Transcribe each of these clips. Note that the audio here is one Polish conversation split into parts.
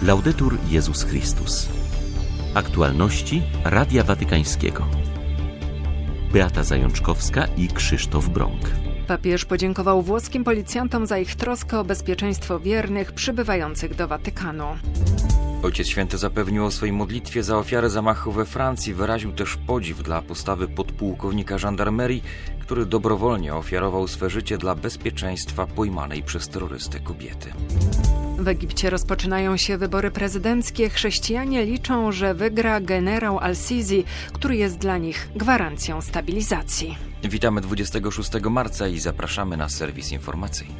Laudetur Jezus Chrystus. Aktualności Radia Watykańskiego. Beata Zajączkowska i Krzysztof Brąk. Papież podziękował włoskim policjantom za ich troskę o bezpieczeństwo wiernych przybywających do Watykanu. Ojciec Święty zapewnił o swojej modlitwie za ofiarę zamachu we Francji. Wyraził też podziw dla postawy podpułkownika żandarmerii, który dobrowolnie ofiarował swe życie dla bezpieczeństwa pojmanej przez terrorystę kobiety. W Egipcie rozpoczynają się wybory prezydenckie. Chrześcijanie liczą, że wygra generał Al-Sisi, który jest dla nich gwarancją stabilizacji. Witamy 26 marca i zapraszamy na serwis informacyjny.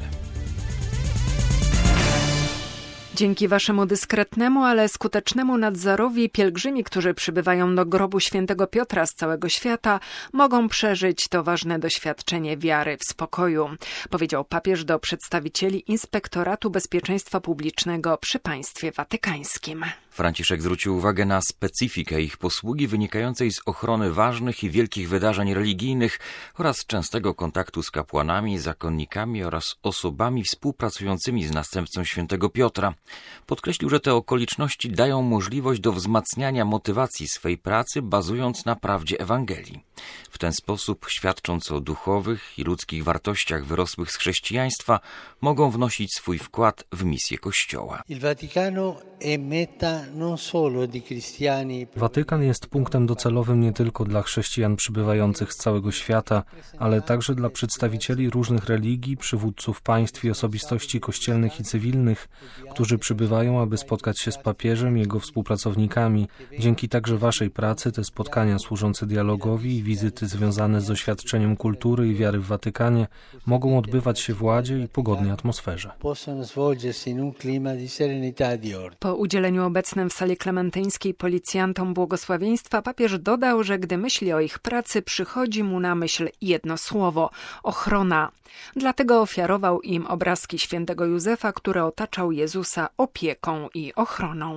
Dzięki waszemu dyskretnemu, ale skutecznemu nadzorowi pielgrzymi, którzy przybywają do grobu świętego Piotra z całego świata, mogą przeżyć to ważne doświadczenie wiary w spokoju, powiedział papież do przedstawicieli Inspektoratu Bezpieczeństwa Publicznego przy Państwie Watykańskim. Franciszek zwrócił uwagę na specyfikę ich posługi wynikającej z ochrony ważnych i wielkich wydarzeń religijnych oraz częstego kontaktu z kapłanami, zakonnikami oraz osobami współpracującymi z następcą świętego Piotra. Podkreślił, że te okoliczności dają możliwość do wzmacniania motywacji swej pracy, bazując na prawdzie Ewangelii. W ten sposób, świadcząc o duchowych i ludzkich wartościach wyrosłych z chrześcijaństwa, mogą wnosić swój wkład w misję Kościoła. Watykan jest punktem docelowym nie tylko dla chrześcijan przybywających z całego świata, ale także dla przedstawicieli różnych religii, przywódców państw i osobistości kościelnych i cywilnych, którzy przybywają, aby spotkać się z papieżem i jego współpracownikami. Dzięki także waszej pracy te spotkania służące dialogowi i wizyty związane z doświadczeniem kultury i wiary w Watykanie mogą odbywać się w ładzie i pogodnej atmosferze. Po udzieleniu obecnym w sali klementyńskiej policjantom błogosławieństwa papież dodał, że gdy myśli o ich pracy, przychodzi mu na myśl jedno słowo – ochrona. Dlatego ofiarował im obrazki świętego Józefa, które otaczał Jezusa opieką i ochroną.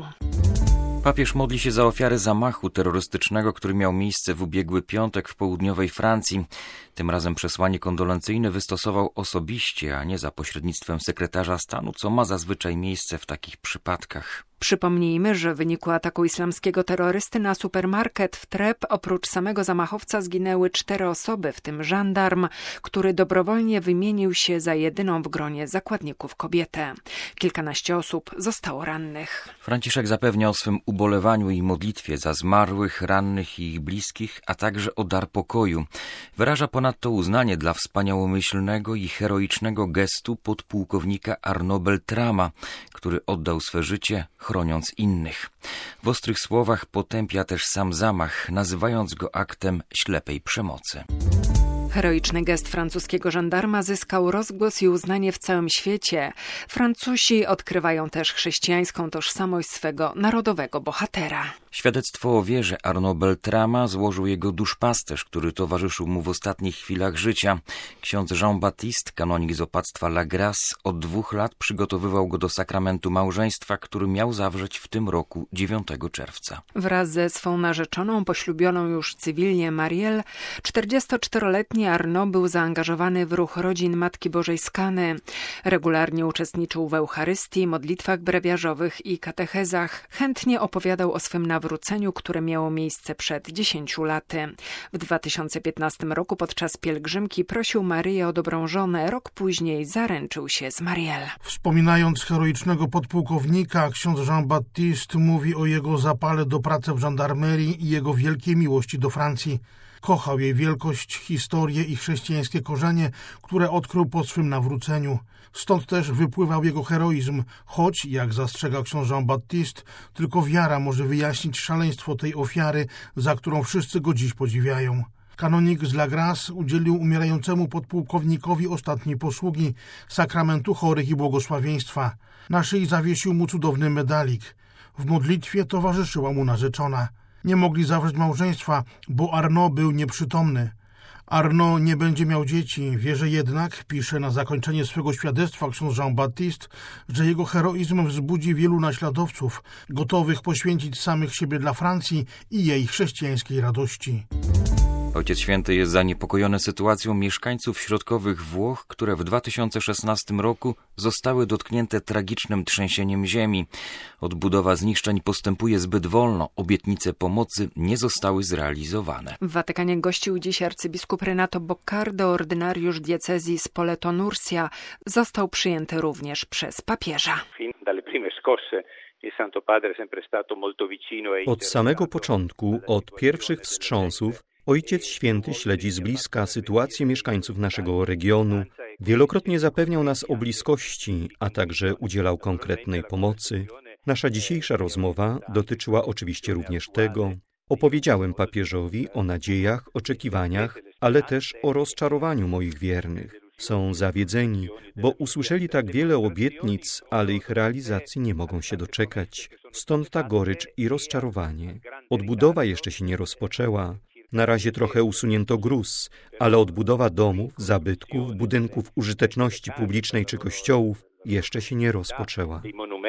Papież modli się za ofiary zamachu terrorystycznego, który miał miejsce w ubiegły piątek w południowej Francji. Tym razem przesłanie kondolencyjne wystosował osobiście, a nie za pośrednictwem sekretarza stanu, co ma zazwyczaj miejsce w takich przypadkach. Przypomnijmy, że w wyniku ataku islamskiego terrorysty na supermarket w Trep oprócz samego zamachowca zginęły 4 osoby, w tym żandarm, który dobrowolnie wymienił się za jedyną w gronie zakładników kobietę. Kilkanaście osób zostało rannych. Franciszek zapewnia o swym ubolewaniu i modlitwie za zmarłych, rannych i ich bliskich, a także o dar pokoju. Wyraża ponadto uznanie dla wspaniałomyślnego i heroicznego gestu podpułkownika Arnaud Beltrama, który oddał swe życie, chroniąc innych. W ostrych słowach potępia też sam zamach, nazywając go aktem ślepej przemocy. Heroiczny gest francuskiego żandarma zyskał rozgłos i uznanie w całym świecie. Francuzi odkrywają też chrześcijańską tożsamość swego narodowego bohatera. Świadectwo o wierze Arnaud Beltrama złożył jego duszpasterz, który towarzyszył mu w ostatnich chwilach życia. Ksiądz Jean-Baptiste, kanonik z opactwa La Grace, od 2 lat przygotowywał go do sakramentu małżeństwa, który miał zawrzeć w tym roku 9 czerwca. Wraz ze swą narzeczoną, poślubioną już cywilnie Marielle, 44-letni Arnaud był zaangażowany w ruch rodzin Matki Bożej z Kany. Regularnie uczestniczył w Eucharystii, modlitwach brewiarzowych i katechezach. Chętnie opowiadał o swym nawróceniu, które miało miejsce przed 10 laty. W 2015 roku podczas pielgrzymki prosił Maryję o dobrą żonę. Rok później zaręczył się z Marielle. Wspominając heroicznego podpułkownika, ksiądz Jean-Baptiste mówi o jego zapale do pracy w żandarmerii i jego wielkiej miłości do Francji. Kochał jej wielkość, historię i chrześcijańskie korzenie, które odkrył po swym nawróceniu. Stąd też wypływał jego heroizm, choć, jak zastrzega ksiądz Jean-Baptiste, tylko wiara może wyjaśnić szaleństwo tej ofiary, za którą wszyscy go dziś podziwiają. Kanonik z La Grace udzielił umierającemu podpułkownikowi ostatniej posługi, sakramentu chorych i błogosławieństwa. Na szyi zawiesił mu cudowny medalik. W modlitwie towarzyszyła mu narzeczona. Nie mogli zawrzeć małżeństwa, bo Arnaud był nieprzytomny. Arnaud nie będzie miał dzieci, wierzy jednak, pisze na zakończenie swego świadectwa ksiądz Jean-Baptiste, że jego heroizm wzbudzi wielu naśladowców, gotowych poświęcić samych siebie dla Francji i jej chrześcijańskiej radości. Ojciec Święty jest zaniepokojony sytuacją mieszkańców środkowych Włoch, które w 2016 roku zostały dotknięte tragicznym trzęsieniem ziemi. Odbudowa zniszczeń postępuje zbyt wolno, obietnice pomocy nie zostały zrealizowane. W Watykanie gościł dziś arcybiskup Renato Boccardo, ordynariusz diecezji Spoleto-Nursia. Został przyjęty również przez papieża. Od samego początku, od pierwszych wstrząsów, Ojciec Święty śledzi z bliska sytuację mieszkańców naszego regionu, wielokrotnie zapewniał nas o bliskości, a także udzielał konkretnej pomocy. Nasza dzisiejsza rozmowa dotyczyła oczywiście również tego. Opowiedziałem papieżowi o nadziejach, oczekiwaniach, ale też o rozczarowaniu moich wiernych. Są zawiedzeni, bo usłyszeli tak wiele obietnic, ale ich realizacji nie mogą się doczekać. Stąd ta gorycz i rozczarowanie. Odbudowa jeszcze się nie rozpoczęła. Na razie trochę usunięto gruz, ale odbudowa domów, zabytków, budynków użyteczności publicznej czy kościołów jeszcze się nie rozpoczęła.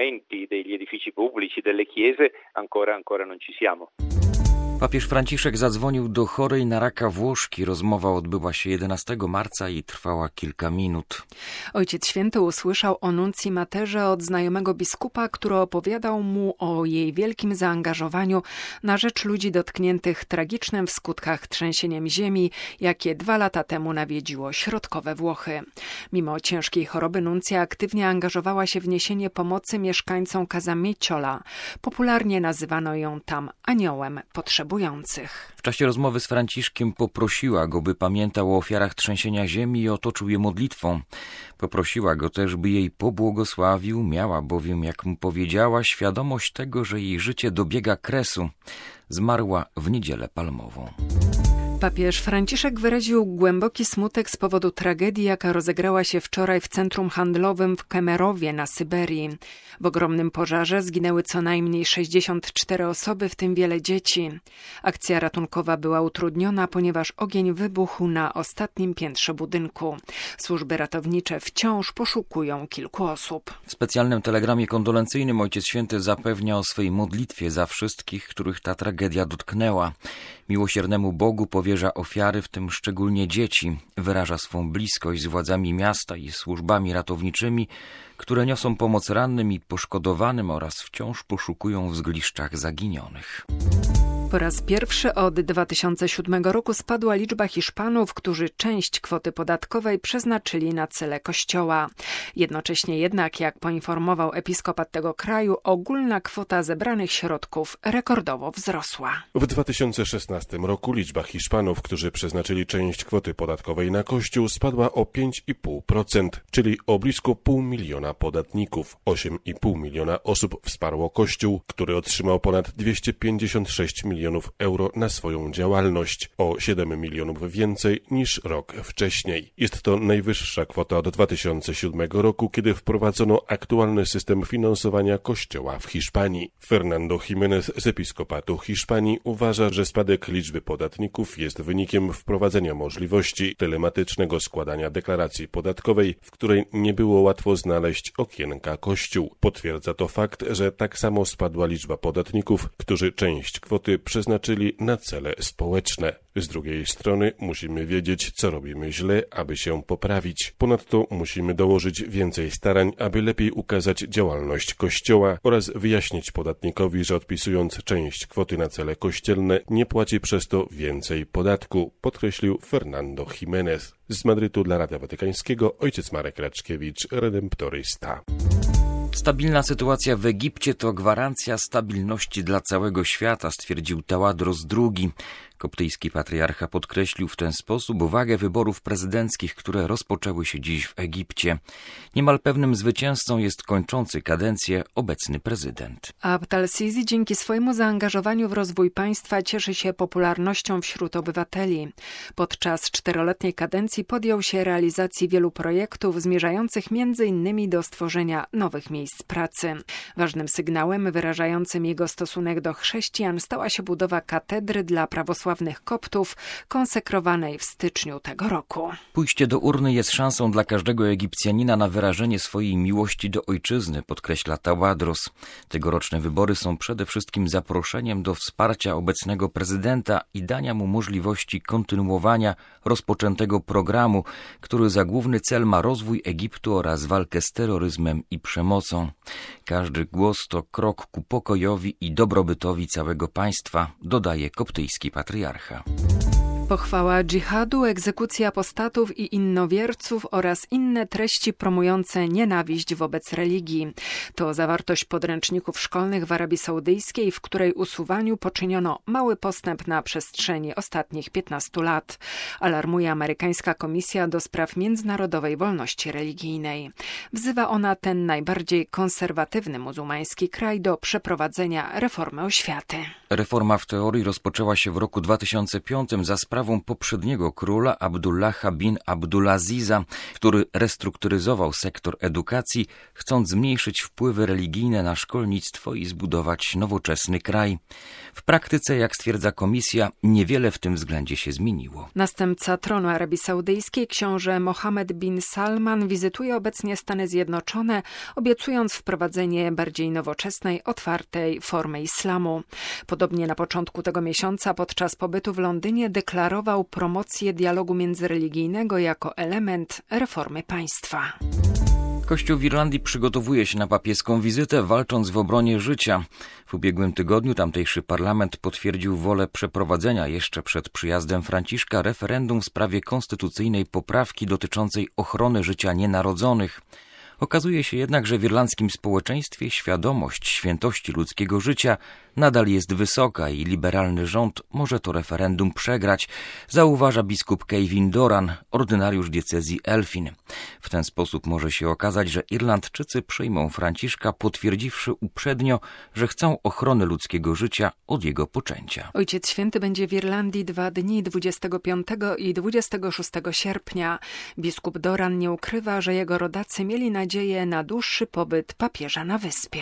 Papież Franciszek zadzwonił do chorej na raka Włoszki. Rozmowa odbyła się 11 marca i trwała kilka minut. Ojciec Święty usłyszał o nuncji Materze od znajomego biskupa, który opowiadał mu o jej wielkim zaangażowaniu na rzecz ludzi dotkniętych tragicznym w skutkach trzęsieniem ziemi, jakie 2 lata temu nawiedziło środkowe Włochy. Mimo ciężkiej choroby nuncja aktywnie angażowała się w niesienie pomocy mieszkańcom Casamicciola. Popularnie nazywano ją tam aniołem potrzebujących. W czasie rozmowy z Franciszkiem poprosiła go, by pamiętał o ofiarach trzęsienia ziemi i otoczył je modlitwą. Poprosiła go też, by jej pobłogosławił, miała bowiem, jak mu powiedziała, świadomość tego, że jej życie dobiega kresu. Zmarła w Niedzielę Palmową. Papież Franciszek wyraził głęboki smutek z powodu tragedii, jaka rozegrała się wczoraj w centrum handlowym w Kemerowie na Syberii. W ogromnym pożarze zginęły co najmniej 64 osoby, w tym wiele dzieci. Akcja ratunkowa była utrudniona, ponieważ ogień wybuchł na ostatnim piętrze budynku. Służby ratownicze wciąż poszukują kilku osób. W specjalnym telegramie kondolencyjnym Ojciec Święty zapewnia o swej modlitwie za wszystkich, których ta tragedia dotknęła. Miłosiernemu Bogu powierza ofiary, w tym szczególnie dzieci. Wyraża swą bliskość z władzami miasta i służbami ratowniczymi, które niosą pomoc rannym i poszkodowanym oraz wciąż poszukują w zgliszczach zaginionych. Po raz pierwszy od 2007 roku spadła liczba Hiszpanów, którzy część kwoty podatkowej przeznaczyli na cele kościoła. Jednocześnie jednak, jak poinformował episkopat tego kraju, ogólna kwota zebranych środków rekordowo wzrosła. W 2016 roku liczba Hiszpanów, którzy przeznaczyli część kwoty podatkowej na kościół, spadła o 5,5%, czyli o blisko 500 000 podatników. 8,5 miliona osób wsparło kościół, który otrzymał ponad 256 milionów euro na swoją działalność, o 7 milionów więcej niż rok wcześniej. Jest to najwyższa kwota od 2007 roku, kiedy wprowadzono aktualny system finansowania kościoła w Hiszpanii. Fernando Jiménez z episkopatu Hiszpanii uważa, że spadek liczby podatników jest wynikiem wprowadzenia możliwości telematycznego składania deklaracji podatkowej, w której nie było łatwo znaleźć okienka kościół. Potwierdza to fakt, że tak samo spadła liczba podatników, którzy część kwoty przeznaczyli na cele społeczne. Z drugiej strony musimy wiedzieć, co robimy źle, aby się poprawić. Ponadto musimy dołożyć więcej starań, aby lepiej ukazać działalność Kościoła oraz wyjaśnić podatnikowi, że odpisując część kwoty na cele kościelne nie płaci przez to więcej podatku, podkreślił Fernando Jiménez. Z Madrytu dla Radia Watykańskiego ojciec Marek Raczkiewicz, redemptorysta. Stabilna sytuacja w Egipcie to gwarancja stabilności dla całego świata, stwierdził Tawadros II. Koptyjski patriarcha podkreślił w ten sposób wagę wyborów prezydenckich, które rozpoczęły się dziś w Egipcie. Niemal pewnym zwycięzcą jest kończący kadencję obecny prezydent. Abd al-Sisi dzięki swojemu zaangażowaniu w rozwój państwa cieszy się popularnością wśród obywateli. Podczas 4-letniej kadencji podjął się realizacji wielu projektów zmierzających m.in. do stworzenia nowych miejsc pracy. Ważnym sygnałem wyrażającym jego stosunek do chrześcijan stała się budowa katedry dla prawosławnych prawosławnych Koptów, konsekrowanej w styczniu tego roku. Pójście do urny jest szansą dla każdego Egipcjanina na wyrażenie swojej miłości do ojczyzny, podkreśla Tawadros. Tegoroczne wybory są przede wszystkim zaproszeniem do wsparcia obecnego prezydenta i dania mu możliwości kontynuowania rozpoczętego programu, który za główny cel ma rozwój Egiptu oraz walkę z terroryzmem i przemocą. Każdy głos to krok ku pokojowi i dobrobytowi całego państwa, dodaje koptyjski patriarcha. Pochwała dżihadu, egzekucja apostatów i innowierców oraz inne treści promujące nienawiść wobec religii. To zawartość podręczników szkolnych w Arabii Saudyjskiej, w której usuwaniu poczyniono mały postęp na przestrzeni ostatnich 15 lat. Alarmuje amerykańska Komisja do Spraw Międzynarodowej Wolności Religijnej. Wzywa ona ten najbardziej konserwatywny muzułmański kraj do przeprowadzenia reformy oświaty. Reforma w teorii rozpoczęła się w roku 2005 za sprawą poprzedniego króla Abdullaha bin Abdulaziza, który restrukturyzował sektor edukacji, chcąc zmniejszyć wpływy religijne na szkolnictwo i zbudować nowoczesny kraj. W praktyce, jak stwierdza komisja, niewiele w tym względzie się zmieniło. Następca tronu Arabii Saudyjskiej, książę Mohammed bin Salman, wizytuje obecnie Stany Zjednoczone, obiecując wprowadzenie bardziej nowoczesnej, otwartej formy islamu. Podobnie na początku tego miesiąca podczas pobytu w Londynie deklarował promocję dialogu międzyreligijnego jako element reformy państwa. Kościół w Irlandii przygotowuje się na papieską wizytę, walcząc w obronie życia. W ubiegłym tygodniu tamtejszy parlament potwierdził wolę przeprowadzenia jeszcze przed przyjazdem Franciszka referendum w sprawie konstytucyjnej poprawki dotyczącej ochrony życia nienarodzonych. Okazuje się jednak, że w irlandzkim społeczeństwie świadomość świętości ludzkiego życia nadal jest wysoka i liberalny rząd może to referendum przegrać, zauważa biskup Kevin Doran, ordynariusz diecezji Elphin. W ten sposób może się okazać, że Irlandczycy przyjmą Franciszka, potwierdziwszy uprzednio, że chcą ochrony ludzkiego życia od jego poczęcia. Ojciec Święty będzie w Irlandii 2 dni, 25 i 26 sierpnia. Biskup Doran nie ukrywa, że jego rodacy mieli nadzieję na dłuższy pobyt papieża na wyspie.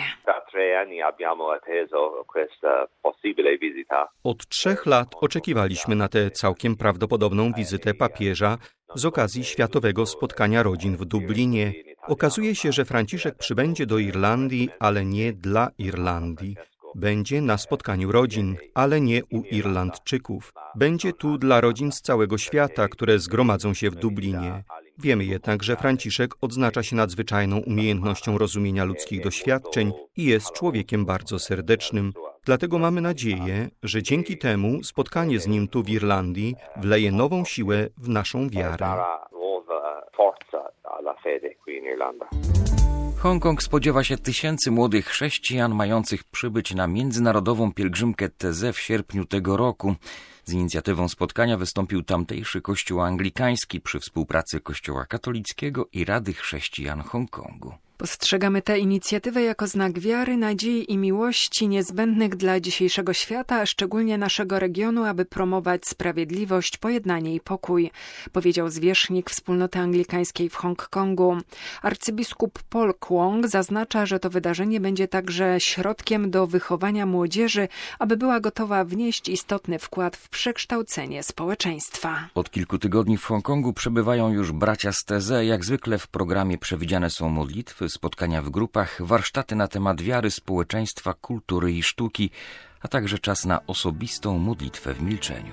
Od 3 lat oczekiwaliśmy na tę całkiem prawdopodobną wizytę papieża z okazji Światowego Spotkania Rodzin w Dublinie. Okazuje się, że Franciszek przybędzie do Irlandii, ale nie dla Irlandii. Będzie na spotkaniu rodzin, ale nie u Irlandczyków. Będzie tu dla rodzin z całego świata, które zgromadzą się w Dublinie. Wiemy jednak, że Franciszek odznacza się nadzwyczajną umiejętnością rozumienia ludzkich doświadczeń i jest człowiekiem bardzo serdecznym. Dlatego mamy nadzieję, że dzięki temu spotkanie z nim tu w Irlandii wleje nową siłę w naszą wiarę. Hongkong spodziewa się tysięcy młodych chrześcijan mających przybyć na międzynarodową pielgrzymkę Teze w sierpniu tego roku. Z inicjatywą spotkania wystąpił tamtejszy kościół anglikański przy współpracy Kościoła katolickiego i Rady Chrześcijan Hongkongu. Postrzegamy tę inicjatywę jako znak wiary, nadziei i miłości niezbędnych dla dzisiejszego świata, a szczególnie naszego regionu, aby promować sprawiedliwość, pojednanie i pokój, powiedział zwierzchnik wspólnoty anglikańskiej w Hongkongu. Arcybiskup Paul Kwong zaznacza, że to wydarzenie będzie także środkiem do wychowania młodzieży, aby była gotowa wnieść istotny wkład w przekształcenie społeczeństwa. Od kilku tygodni w Hongkongu przebywają już bracia z Teze. Jak zwykle w programie przewidziane są modlitwy, spotkania w grupach, warsztaty na temat wiary, społeczeństwa, kultury i sztuki, a także czas na osobistą modlitwę w milczeniu.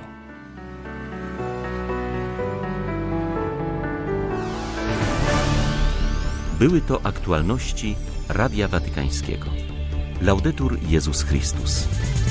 Były to aktualności Radia Watykańskiego. Laudetur Jezus Chrystus.